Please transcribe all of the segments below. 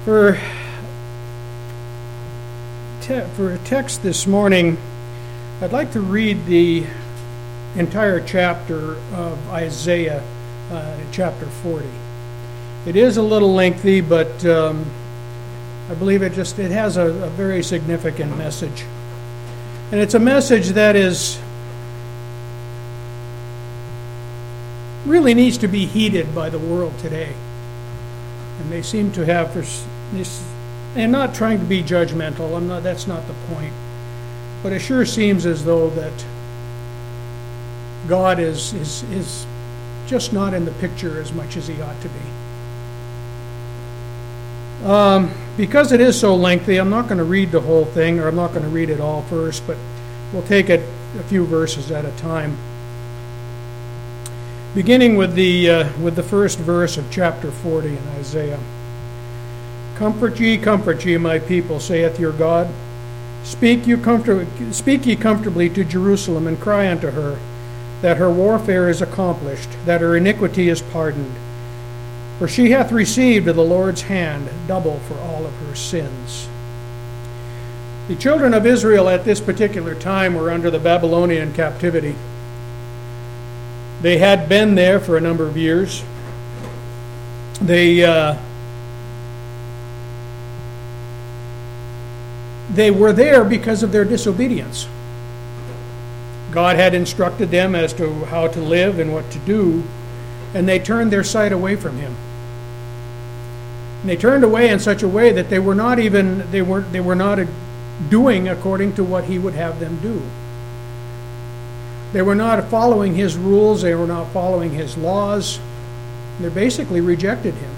For a text this morning, I'd like to read the entire chapter of Isaiah, chapter 40. It is a little lengthy, but I believe it has a very significant message. And it's a message that really needs to be heeded by the world today. And they seem to have this, and not trying to be judgmental, that's not the point. But it sure seems as though that God is just not in the picture as much as he ought to be. Because it is so lengthy, I'm not going to read the whole thing, or I'm not going to read it all first, but we'll take it a few verses at a time. Beginning with the first verse of chapter 40 in Isaiah. Comfort ye, my people, saith your God. Speak ye comfortably to Jerusalem, and cry unto her, that her warfare is accomplished, that her iniquity is pardoned. For she hath received of the Lord's hand double for all of her sins. The children of Israel at this particular time were under the Babylonian captivity. They had been there for a number of years. They were there because of their disobedience. God had instructed them as to how to live and what to do, and they turned their sight away from him. And they turned away in such a way that they were not doing according to what he would have them do. They were not following his rules, they were not following his laws. They basically rejected him.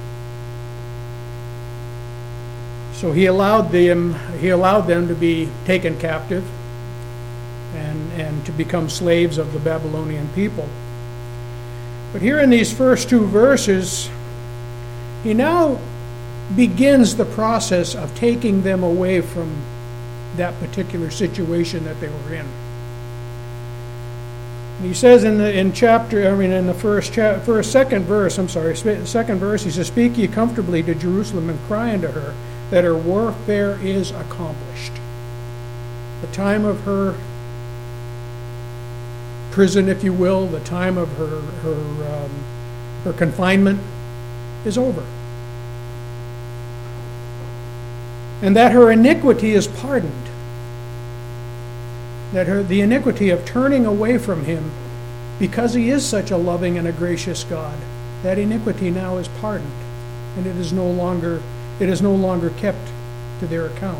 So he allowed them to be taken captive and to become slaves of the Babylonian people. But here in these first two verses, he now begins the process of taking them away from that particular situation that they were in. And he says second verse, he says, Speak ye comfortably to Jerusalem, and cry unto her, that her warfare is accomplished. The time of her prison, if you will, the time of her confinement is over. And that her iniquity is pardoned. That the iniquity of turning away from him, because he is such a loving and a gracious God, that iniquity now is pardoned, and it is no longer kept to their account.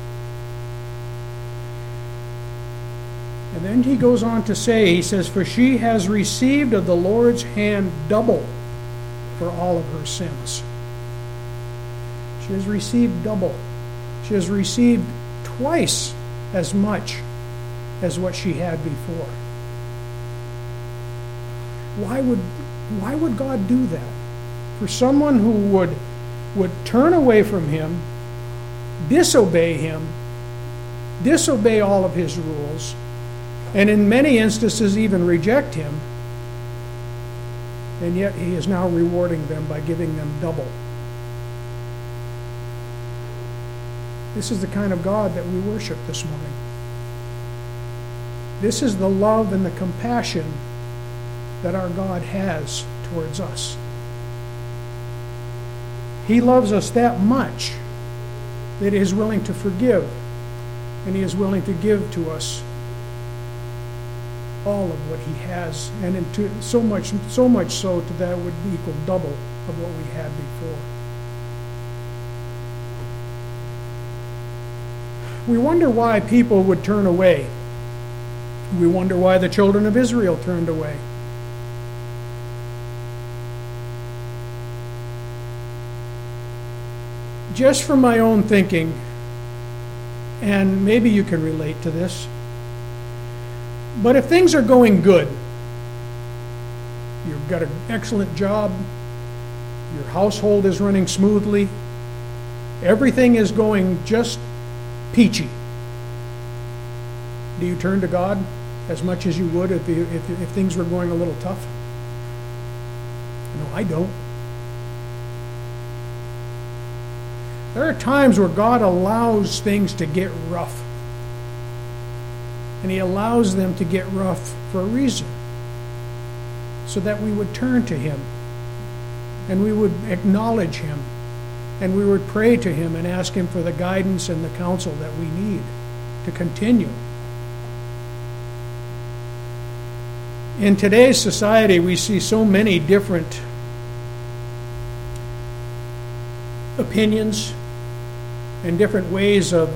And then he goes on to say, he says, For she has received of the Lord's hand double for all of her sins. She has received double. She has received twice as much as what she had before. Why would God do that? For someone who would turn away from him, disobey him, disobey all of his rules, and in many instances even reject him, and yet he is now rewarding them by giving them double. This is the kind of God that we worship this morning. This is the love and the compassion that our God has towards us. He loves us that much that he is willing to forgive, and he is willing to give to us all of what he has, and so much so to that would equal double of what we had before. We wonder why people would turn away. We wonder why the children of Israel turned away. Just from my own thinking, and maybe you can relate to this, but if things are going good, you've got an excellent job, your household is running smoothly, everything is going just peachy, do you turn to God as much as you would if things were going a little tough? No, I don't. There are times where God allows things to get rough. And He allows them to get rough for a reason. So that we would turn to Him. And we would acknowledge Him. And we would pray to Him and ask Him for the guidance and the counsel that we need to continue. In today's society, we see so many different opinions and different ways of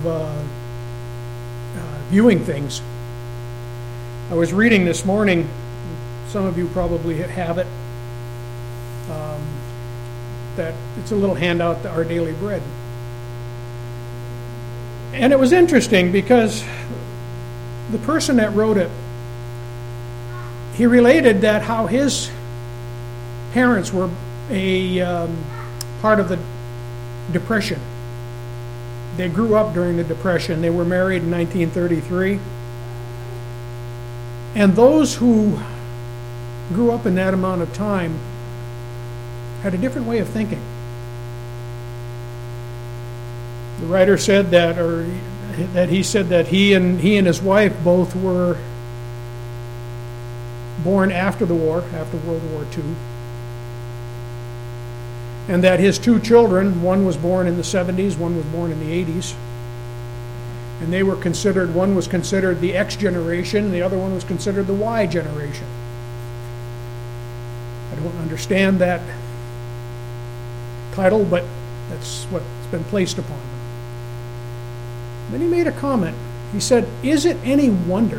viewing things. I was reading this morning, some of you probably have it, that it's a little handout, Our Daily Bread. And it was interesting because the person that wrote it, he related that how his parents were a part of the Depression. They grew up during the Depression. They were married in 1933. And those who grew up in that amount of time had a different way of thinking. The writer said that, or that he said that he and his wife both were born after the war, after World War II. And that his two children, one was born in the 70s, one was born in the 80s. And they were considered, one was considered the X generation, the other one was considered the Y generation. I don't understand that title, but that's what's been placed upon them. Then he made a comment. He said, is it any wonder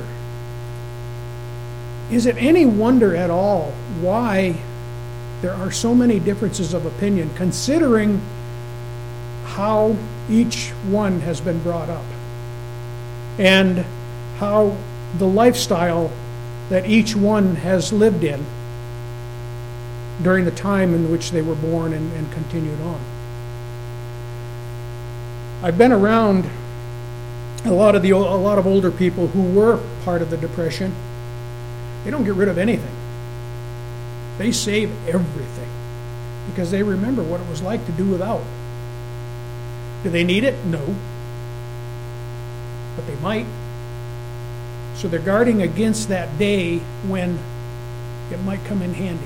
at all why there are so many differences of opinion, considering how each one has been brought up and how the lifestyle that each one has lived in during the time in which they were born and continued on. I've been around a lot of older people who were part of the Depression. They don't get rid of anything. They save everything because they remember what it was like to do without. Do they need it? No. But they might. So they're guarding against that day when it might come in handy.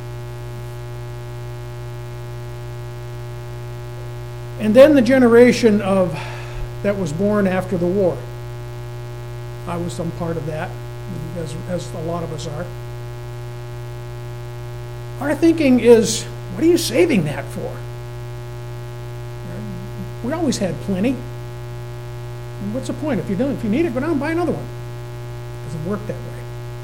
And then the generation that was born after the war. I was some part of that, as a lot of us are. Our thinking is, what are you saving that for? We always had plenty. And what's the point? If you need it, go down and buy another one. It doesn't work that way.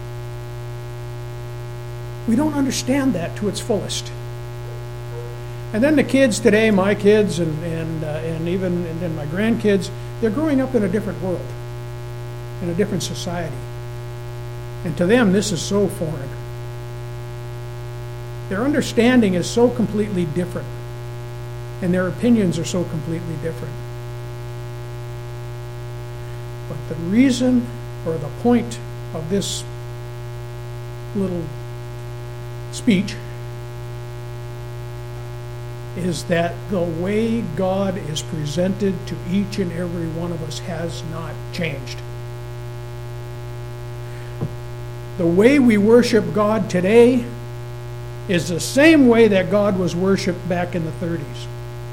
We don't understand that to its fullest. And then the kids today, my kids and then my grandkids, they're growing up in a different world, in a different society. And to them, this is so foreign. Their understanding is so completely different, and their opinions are so completely different. But the reason, or the point of this little speech is that the way God is presented to each and every one of us has not changed. The way we worship God today is the same way that God was worshipped back in the 30s.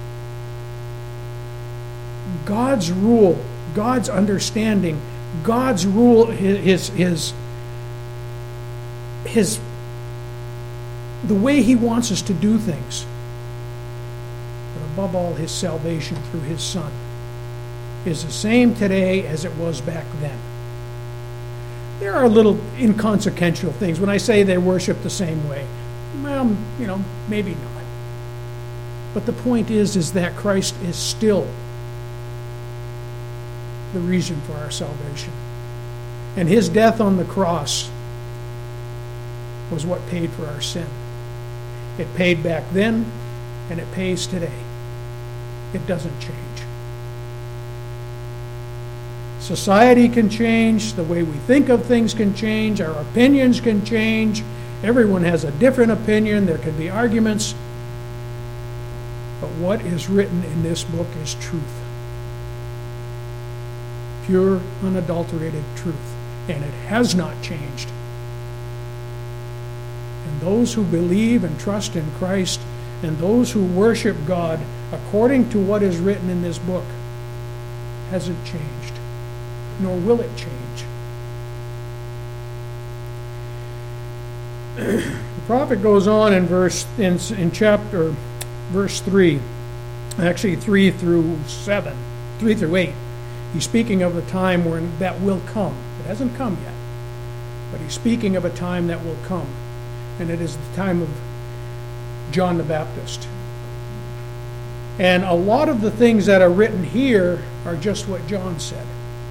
God's rule, God's understanding, God's rule, his the way He wants us to do things, but above all, His salvation through His Son, is the same today as it was back then. There are little inconsequential things. When I say they worship the same way, well, maybe not. But the point is that Christ is still the reason for our salvation. And His death on the cross was what paid for our sin. It paid back then, and it pays today. It doesn't change. Society can change, the way we think of things can change, our opinions can change. Everyone has a different opinion. There can be arguments. But what is written in this book is truth. Pure, unadulterated truth. And it has not changed. And those who believe and trust in Christ, and those who worship God according to what is written in this book, hasn't changed, nor will it change. The prophet goes on in verse 3, actually 3 through 8. He's speaking of a time when that will come. It hasn't come yet, but he's speaking of a time that will come, and it is the time of John the Baptist. And a lot of the things that are written here are just what John said.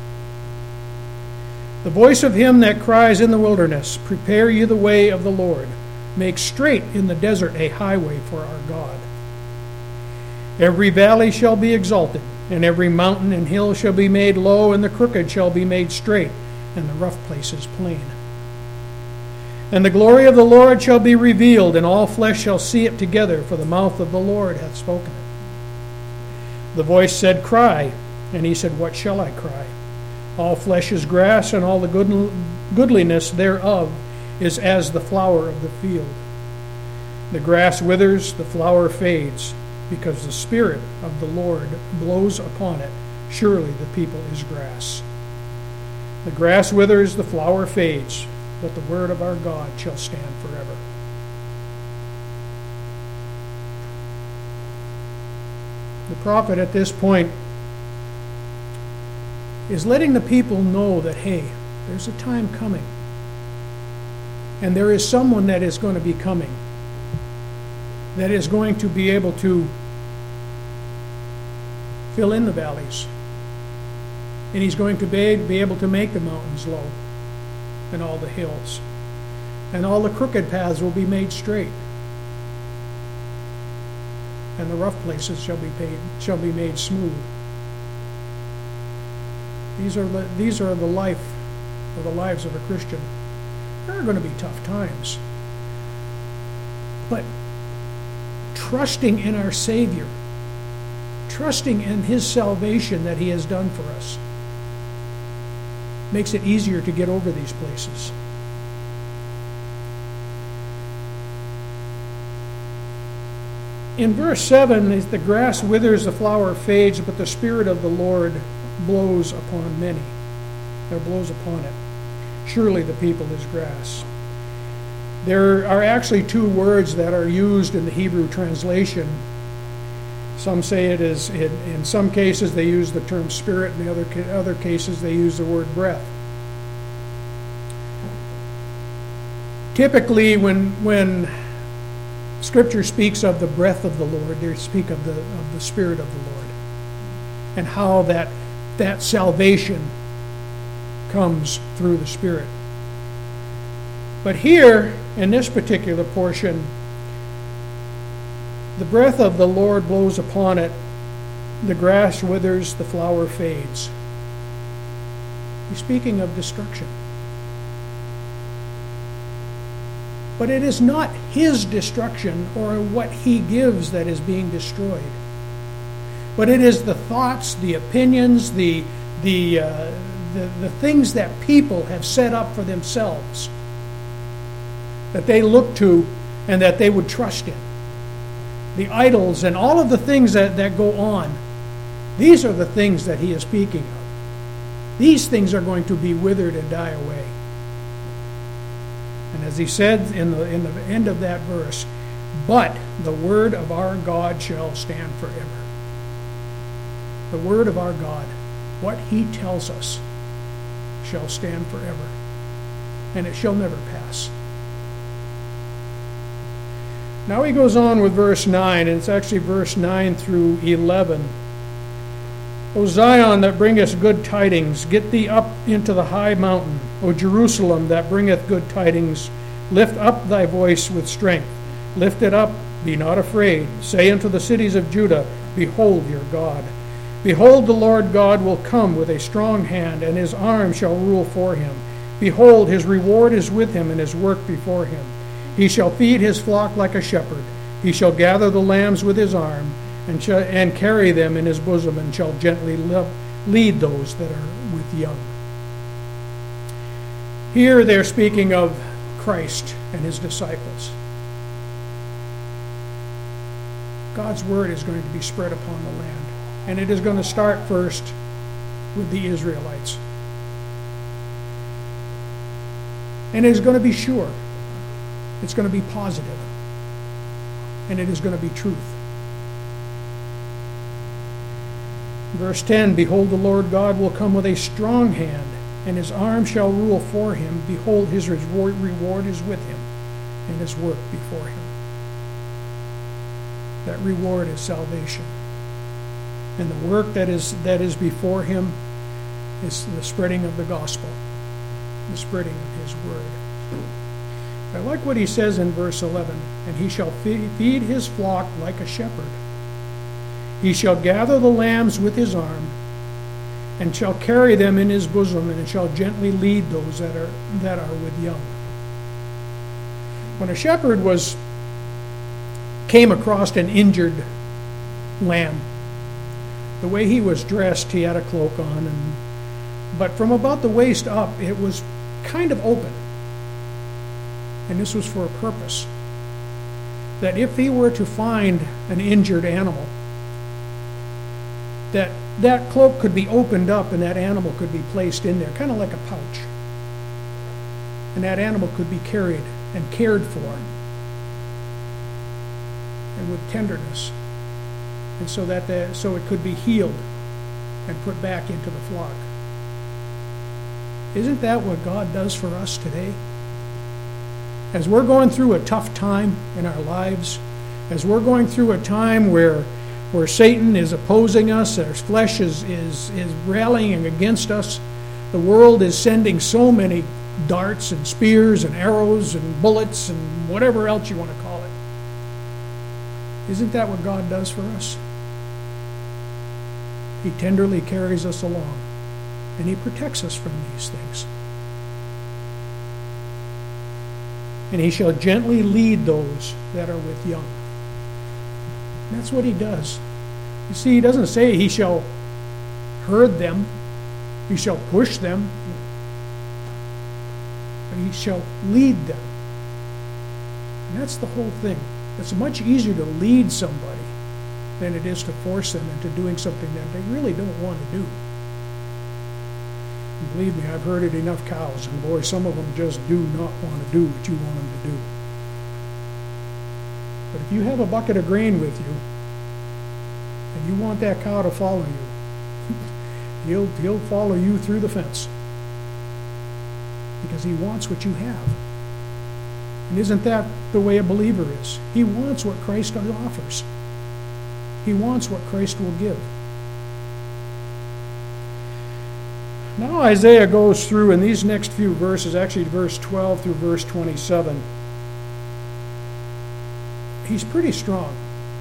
The voice of him that cries in the wilderness, prepare ye the way of the Lord. Make straight in the desert a highway for our God. Every valley shall be exalted, and every mountain and hill shall be made low, and the crooked shall be made straight, and the rough places plain. And the glory of the Lord shall be revealed, and all flesh shall see it together, for the mouth of the Lord hath spoken it. The voice said, cry. And he said, what shall I cry? All flesh is grass, and all the goodliness thereof is as the flower of the field. The grass withers, the flower fades, because the Spirit of the Lord blows upon it. Surely the people is grass. The grass withers, the flower fades, but the word of our God shall stand forever. The prophet at this point is letting the people know that, hey, there's a time coming. And there is someone that is going to be coming, that is going to be able to fill in the valleys. And he's going to be able to make the mountains low and all the hills. And all the crooked paths will be made straight. And the rough places shall be made smooth. These are the lives of a Christian. There are going to be tough times. But trusting in our Savior, trusting in his salvation that he has done for us, makes it easier to get over these places. In verse 7, the grass withers, the flower fades, but the Spirit of the Lord blows upon many, or blows upon it. Surely the people is grass. There are actually two words that are used in the Hebrew translation. Some say it is, in some cases they use the term spirit, in other cases they use the word breath. Typically when Scripture speaks of the breath of the Lord, they speak of the Spirit of the Lord, and how that salvation comes through the Spirit. But here, in this particular portion, the breath of the Lord blows upon it, the grass withers, the flower fades. He's speaking of destruction. But it is not his destruction or what he gives that is being destroyed. But it is the thoughts, the opinions, the things that people have set up for themselves, that they look to and that they would trust in. The idols and all of the things that go on, these are the things that he is speaking of. These things are going to be withered and die away. And as he said in the end of that verse, but the word of our God shall stand forever. The word of our God, what he tells us, shall stand forever. And it shall never pass. Now he goes on with verse 9, and it's actually verse 9 through 11. O Zion, that bringest good tidings, get thee up into the high mountain. O Jerusalem, that bringeth good tidings, lift up thy voice with strength. Lift it up, be not afraid. Say unto the cities of Judah, behold your God. Behold, the Lord God will come with a strong hand, and his arm shall rule for him. Behold, his reward is with him, and his work before him. He shall feed his flock like a shepherd. He shall gather the lambs with his arm, and carry them in his bosom, and shall gently lead those that are with young. Here they're speaking of Christ and his disciples. God's word is going to be spread upon the land, and it is going to start first with the Israelites. And it is going to be sure. It's going to be positive. And it is going to be truth. Verse 10, behold, the Lord God will come with a strong hand, and his arm shall rule for him. Behold, his reward is with him, and his work before him. That reward is salvation. And the work that is before him is the spreading of the gospel, the spreading of his word. I like what he says in verse 11, and he shall feed his flock like a shepherd. He shall gather the lambs with his arm, and shall carry them in his bosom, and shall gently lead those that are with young. When a shepherd came across an injured lamb, the way he was dressed, he had a cloak on, but from about the waist up, it was kind of open. And this was for a purpose. That if he were to find an injured animal, that cloak could be opened up and that animal could be placed in there, kind of like a pouch. And that animal could be carried and cared for, and with tenderness, and so it could be healed and put back into the flock. Isn't that what God does for us today? As we're going through a tough time in our lives, as we're going through a time where Satan is opposing us, our flesh is rallying against us, the world is sending so many darts and spears and arrows and bullets and whatever else you want to call it. Isn't that what God does for us? He tenderly carries us along, and he protects us from these things. And he shall gently lead those that are with young. And that's what he does. You see, he doesn't say he shall herd them, he shall push them, but he shall lead them. And that's the whole thing. It's much easier to lead somebody than it is to force them into doing something that they really don't want to do. And believe me, I've heard it enough cows, and boy, some of them just do not want to do what you want them to do. But if you have a bucket of grain with you, and you want that cow to follow you, he'll follow you through the fence. Because he wants what you have. And isn't that the way a believer is? He wants what Christ offers. He wants what Christ will give. Now Isaiah goes through in these next few verses, actually verse 12 through verse 27. He's pretty strong.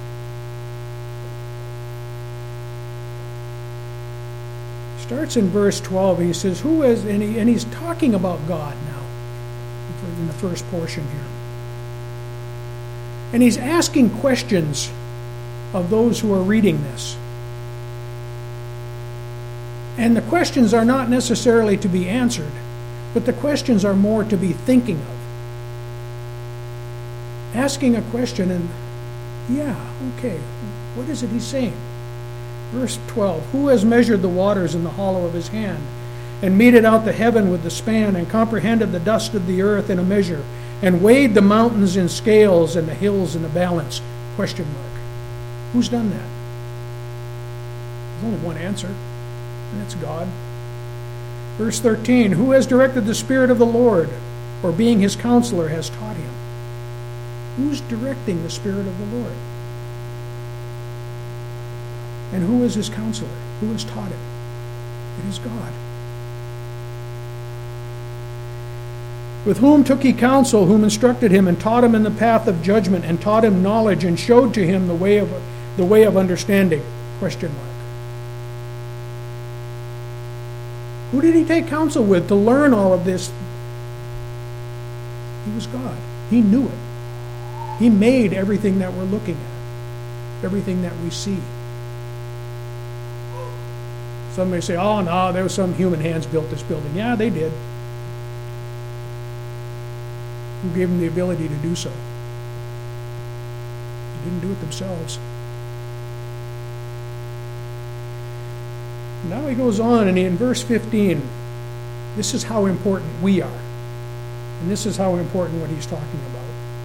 He starts in verse 12 and he says, "Who is," and he's talking about God now in the first portion here. And he's asking questions of those who are reading this. And the questions are not necessarily to be answered, but the questions are more to be thinking of. Asking a question and, yeah, okay, what is it he's saying? Verse 12, "Who has measured the waters in the hollow of his hand, and meted out the heaven with the span, and comprehended the dust of the earth in a measure, and weighed the mountains in scales and the hills in a balance?" Question mark. Who's done that? There's only one answer, and that's God. Verse 13, "Who has directed the Spirit of the Lord, or being his counselor has taught him?" Who's directing the Spirit of the Lord? And who is his counselor? Who has taught him? It is God. "With whom took he counsel, whom instructed him, and taught him in the path of judgment, and taught him knowledge, and showed to him the way of understanding?" Question mark. Who did he take counsel with to learn all of this? He was God. He knew it. He made everything that we're looking at. everything that we see. Some may say, oh no, there was some human hands built this building. Yeah, they did. Who gave them the ability to do so? They didn't do it themselves. Now he goes on, and in verse 15, this is how important we are. And this is how important what he's talking about.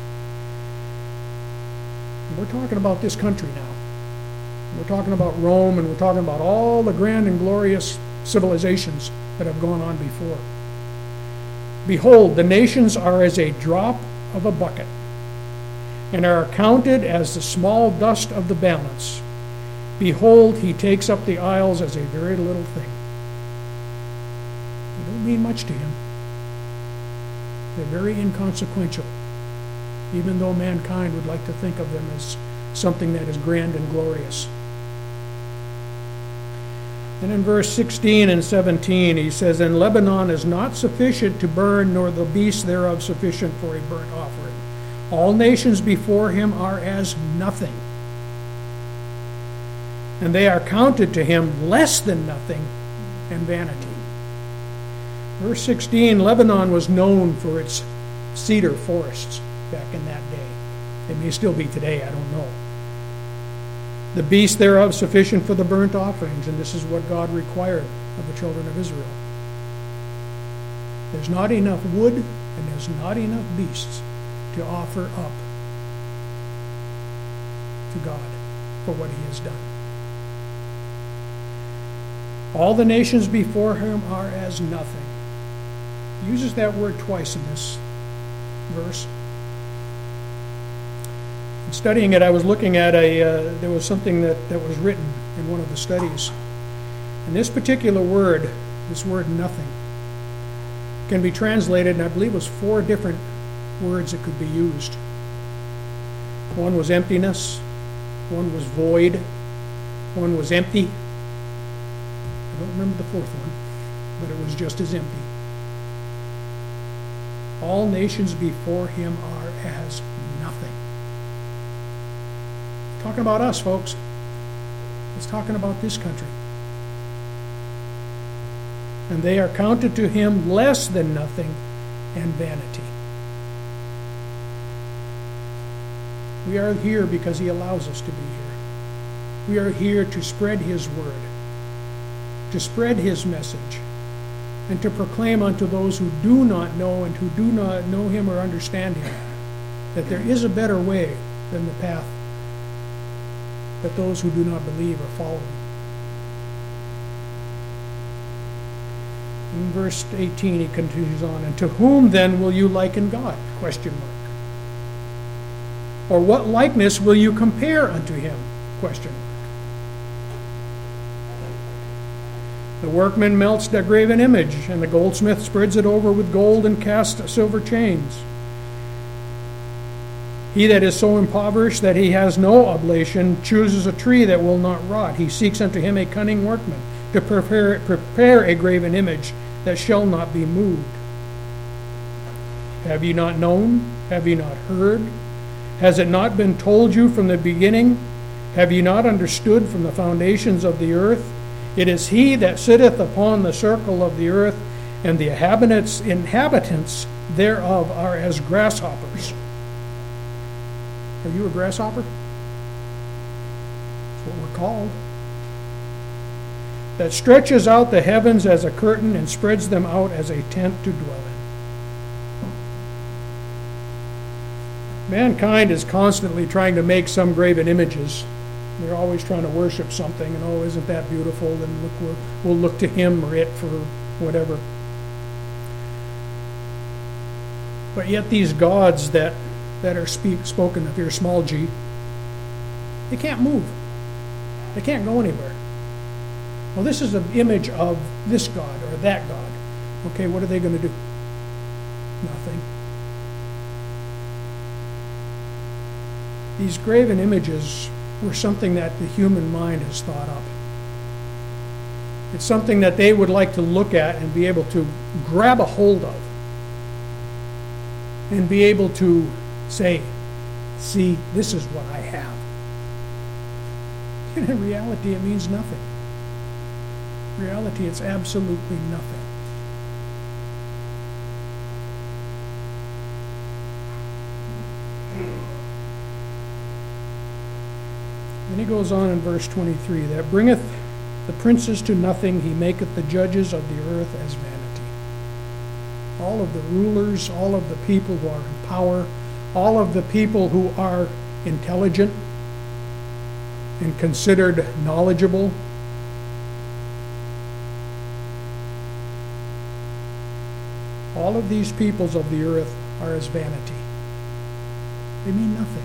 And we're talking about this country now. We're talking about Rome, and we're talking about all the grand and glorious civilizations that have gone on before. Behold, the nations are as a drop of a bucket, and are counted as the small dust of the balance. Behold, he takes up the isles as a very little thing. They don't mean much to him. They're very inconsequential, even though mankind would like to think of them as something that is grand and glorious. And in verse 16 and 17, he says, And Lebanon is not sufficient to burn, nor the beasts thereof sufficient for a burnt offering. All nations before him are as nothing, and they are counted to him less than nothing and vanity. Verse 16, Lebanon was known for its cedar forests back in that day. It may still be today, I don't know. The beasts thereof sufficient for the burnt offerings, and this is what God required of the children of Israel. There's not enough wood, and there's not enough beasts to offer up to God for what he has done. All the nations before him are as nothing. He uses that word twice in this verse. In studying it, I was looking at there was something that was written in one of the studies. And this particular word, this word nothing, can be translated, and I believe it was 4 different words that could be used. One was emptiness, one was void, one was empty. I don't remember the 4th one, but it was just as empty. All nations before him are as nothing. It's talking about us, folks. It's talking about this country. And they are counted to him less than nothing and vanity. We are here because he allows us to be here. We are here to spread his word, to spread his message, and to proclaim unto those who do not know and who do not know him or understand him that there is a better way than the path that those who do not believe are following. In verse 18 he continues on, And to whom then will you liken God? Question mark. Or what likeness will you compare unto him? Question mark. The workman melts the graven image, and the goldsmith spreads it over with gold and casts silver chains. He that is so impoverished that he has no oblation chooses a tree that will not rot. He seeks unto him a cunning workman to prepare a graven image that shall not be moved. Have ye not known? Have ye not heard? Has it not been told you from the beginning? Have ye not understood from the foundations of the earth? It is he that sitteth upon the circle of the earth, and the inhabitants thereof are as grasshoppers. Are you a grasshopper? That's what we're called. That stretches out the heavens as a curtain and spreads them out as a tent to dwell in. Mankind is constantly trying to make some graven images. They're always trying to worship something, and oh, isn't that beautiful? Then look, we'll look to him or it for whatever. But yet these gods that are spoken of here, small g, they can't move. They can't go anywhere. Well, this is an image of this god or that god. Okay, what are they going to do? Nothing. These graven images were something that the human mind has thought up. It's something that they would like to look at and be able to grab a hold of and be able to say, see, this is what I have. And in reality, it means nothing. In reality, it's absolutely nothing. Then he goes on in verse 23, that bringeth the princes to nothing, he maketh the judges of the earth as vanity. All of the rulers, all of the people who are in power, all of the people who are intelligent and considered knowledgeable, all of these peoples of the earth are as vanity. They mean nothing.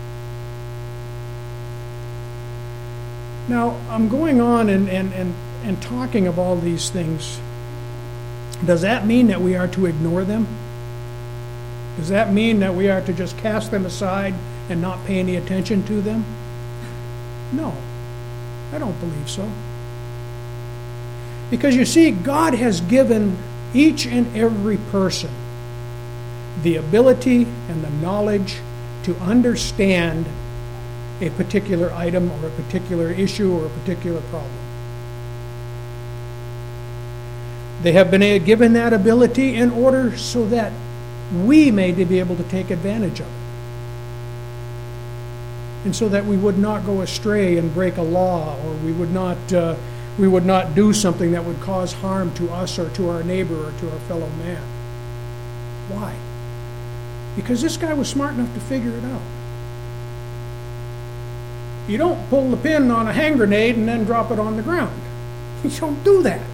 Now, I'm going on and talking of all these things. Does that mean that we are to ignore them? Does that mean that we are to just cast them aside and not pay any attention to them? No, I don't believe so. Because you see, God has given each and every person the ability and the knowledge to understand a particular item or a particular issue or a particular problem. They have been given that ability in order so that we may be able to take advantage of it. And so that we would not go astray and break a law, or we would not do something that would cause harm to us or to our neighbor or to our fellow man. Why? Because this guy was smart enough to figure it out. You don't pull the pin on a hand grenade and then drop it on the ground. You don't do that.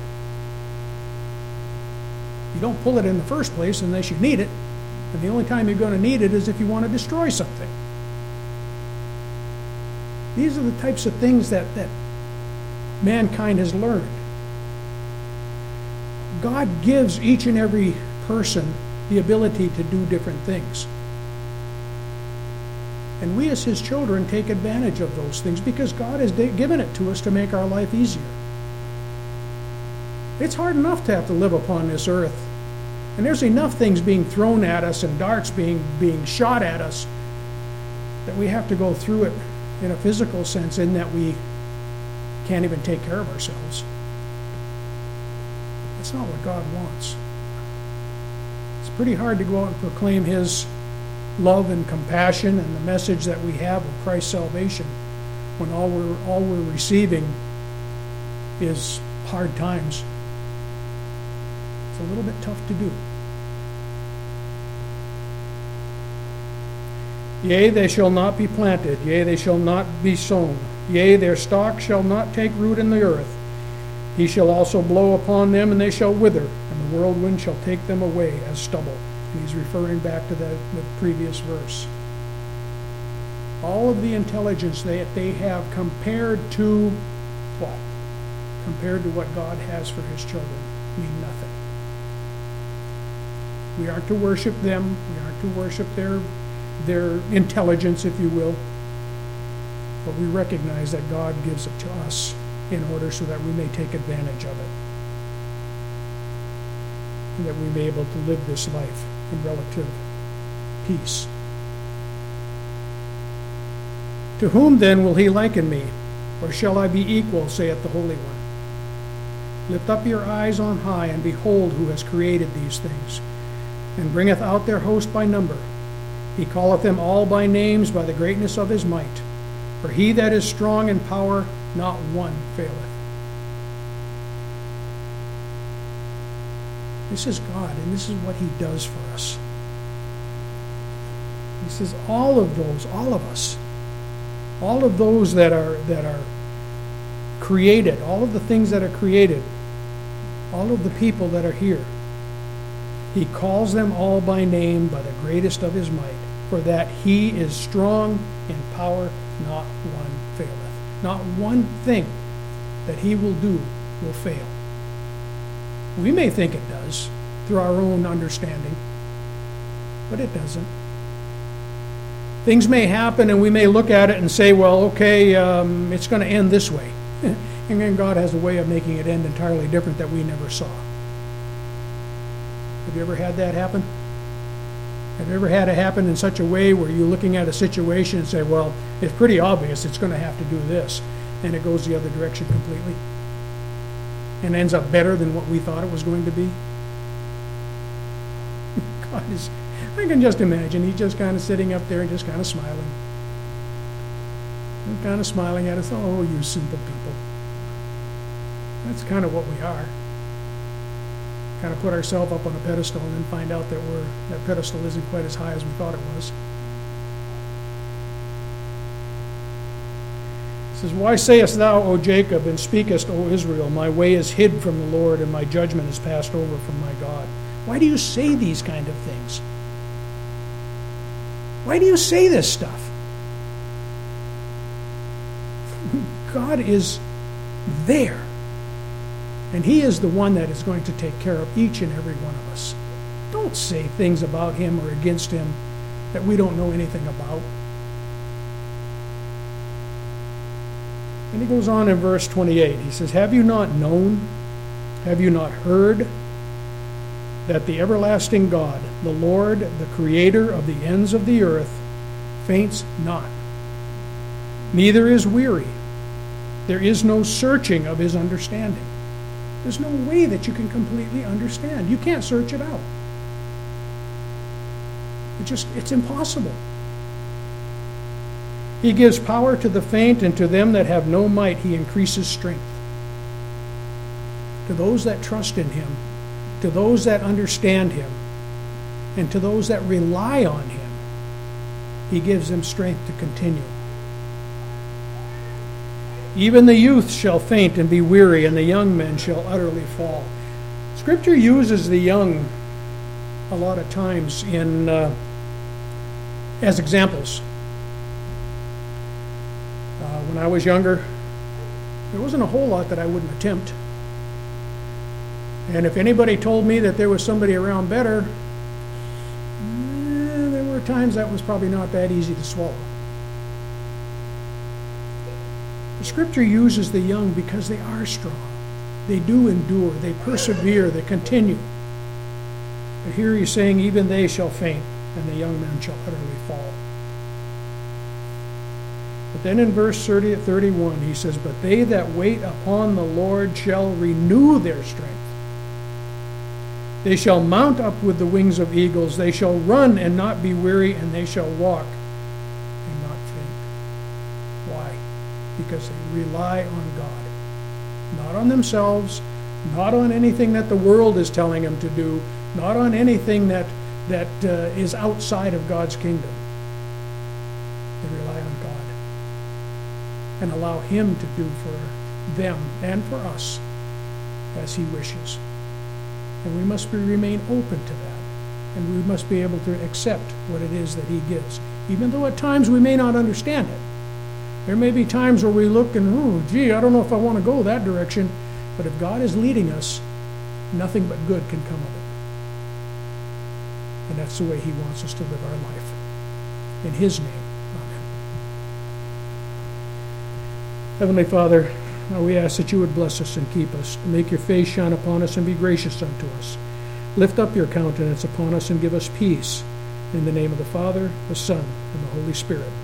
You don't pull it in the first place unless you need it. And the only time you're going to need it is if you want to destroy something. These are the types of things that mankind has learned. God gives each and every person the ability to do different things. And we as his children take advantage of those things because God has given it to us to make our life easier. It's hard enough to have to live upon this earth. And there's enough things being thrown at us and darts being shot at us that we have to go through it in a physical sense, in that we can't even take care of ourselves. That's not what God wants. It's pretty hard to go out and proclaim his love and compassion and the message that we have of Christ's salvation when all we're receiving is hard times. It's a little bit tough to do. Yea, they shall not be planted, yea, they shall not be sown, yea, their stalk shall not take root in the earth. He shall also blow upon them, and they shall wither, and the whirlwind shall take them away as stubble. And he's referring back to the previous verse. All of the intelligence that they have compared to what? Compared to what God has for his children mean nothing. We aren't to worship them. We aren't to worship their intelligence, if you will. But we recognize that God gives it to us in order so that we may take advantage of it. And that we may be able to live this life in relative peace. To whom then will he liken me? Or shall I be equal, saith the Holy One? Lift up your eyes on high, and behold who has created these things, and bringeth out their host by number. He calleth them all by names by the greatness of his might. For he that is strong in power, not one faileth. This is God, and this is what he does for us. He says all of those, all of us, all of those that are created, all of the things that are created, all of the people that are here, he calls them all by name by the greatest of his might, for that he is strong in power, not one faileth. Not one thing that he will do will fail. We may think it does through our own understanding, but it doesn't. Things may happen and we may look at it and say, well, okay, it's going to end this way. And then God has a way of making it end entirely different that we never saw. Have you ever had that happen? Have you ever had it happen in such a way where you're looking at a situation and say, well, it's pretty obvious it's going to have to do this. and it goes the other direction completely and ends up better than what we thought it was going to be? God is, I can just imagine, he's just kind of sitting up there and just kind of smiling. And kind of smiling at us, oh, you simple people. That's kind of what we are. Kind of put ourselves up on a pedestal and then find out that that pedestal isn't quite as high as we thought it was. It says, why sayest thou, O Jacob, and speakest, O Israel, my way is hid from the Lord, and my judgment is passed over from my God? Why do you say these kind of things? Why do you say this stuff? God is there. And he is the one that is going to take care of each and every one of us. Don't say things about him or against him that we don't know anything about. And he goes on in verse 28. He says, have you not known, have you not heard, that the everlasting God, the Lord, the creator of the ends of the earth, faints not, neither is weary. There is no searching of his understanding. There's no way that you can completely understand. You can't search it out. It's impossible. He gives power to the faint, and to them that have no might he increases strength. To those that trust in him, to those that understand him, and to those that rely on him, he gives them strength to continue. Even the youth shall faint and be weary, and the young men shall utterly fall. Scripture uses the young a lot of times as examples. When I was younger, there wasn't a whole lot that I wouldn't attempt. And if anybody told me that there was somebody around better, there were times that was probably not that easy to swallow. The Scripture uses the young because they are strong. They do endure. They persevere. They continue. But here he's saying, even they shall faint, and the young men shall utterly fall. But then in verse 31, he says, but they that wait upon the Lord shall renew their strength. They shall mount up with the wings of eagles. They shall run and not be weary, and they shall walk and not faint. Why? Because they rely on God. Not on themselves, not on anything that the world is telling them to do, not on anything that is outside of God's kingdom. They rely on God and allow him to do for them and for us as he wishes. And we must remain open to that. And we must be able to accept what it is that he gives. Even though at times we may not understand it. There may be times where we look and, I don't know if I want to go that direction. But if God is leading us, nothing but good can come of it. And that's the way he wants us to live our life. In his name, amen. Heavenly Father, we ask that you would bless us and keep us, make your face shine upon us and be gracious unto us. Lift up your countenance upon us and give us peace. In the name of the Father, the Son, and the Holy Spirit.